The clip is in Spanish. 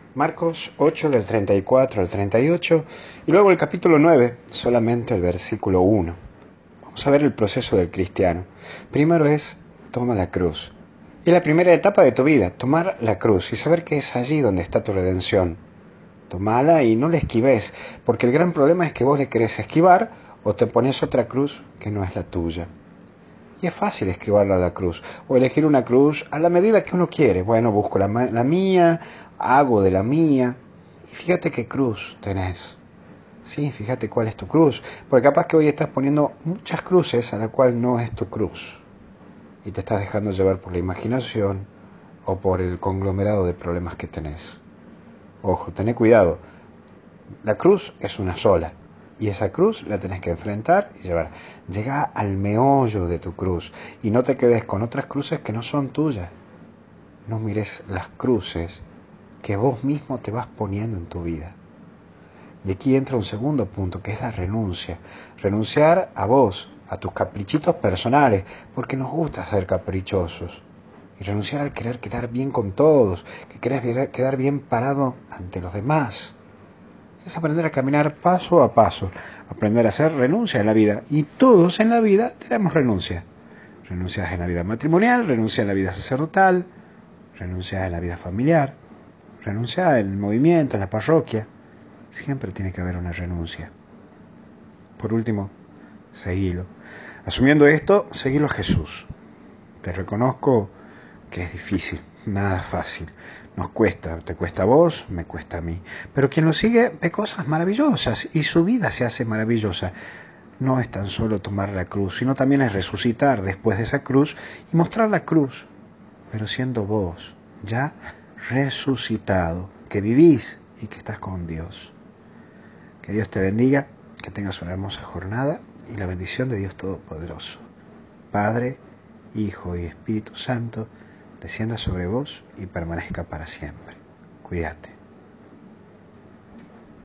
Marcos 8 del 34 al 38 y luego el capítulo 9, solamente el versículo 1. Vamos a ver el proceso del cristiano. Primero es, toma la cruz. Y la primera etapa de tu vida, tomar la cruz y saber que es allí donde está tu redención. Tomala y no la esquives, porque el gran problema es que vos le querés esquivar o te pones otra cruz que no es la tuya. Y es fácil esquivarla a la cruz, o elegir una cruz a la medida que uno quiere. Bueno, busco la mía, hago de la mía, y fíjate qué cruz tenés. Sí, fíjate cuál es tu cruz, porque capaz que hoy estás poniendo muchas cruces a la cual no es tu cruz, y te estás dejando llevar por la imaginación o por el conglomerado de problemas que tenés. Ojo, tené cuidado, la cruz es una sola, y esa cruz la tenés que enfrentar y llevar. Llega al meollo de tu cruz y no te quedes con otras cruces que no son tuyas. No mires las cruces que vos mismo te vas poniendo en tu vida. Y aquí entra un segundo punto, que es la renuncia. Renunciar a vos, a tus caprichitos personales, porque nos gusta ser caprichosos. Y renunciar al querer quedar bien con todos, que querés quedar bien parado ante los demás. Es aprender a caminar paso a paso, aprender a hacer renuncia en la vida. Y todos en la vida tenemos renuncia. Renuncias en la vida matrimonial, renuncia en la vida sacerdotal, renuncias en la vida familiar, renuncia en el movimiento, en la parroquia. Siempre tiene que haber una renuncia. Por último, seguilo. Asumiendo esto, seguilo a Jesús. Te reconozco que es difícil, nada fácil. Nos cuesta, te cuesta a vos, me cuesta a mí. Pero quien lo sigue ve cosas maravillosas y su vida se hace maravillosa. No es tan solo tomar la cruz, sino también es resucitar después de esa cruz y mostrar la cruz, pero siendo vos ya resucitado, que vivís y que estás con Dios. Que Dios te bendiga, que tengas una hermosa jornada y la bendición de Dios Todopoderoso, Padre, Hijo y Espíritu Santo, descienda sobre vos y permanezca para siempre. Cuídate.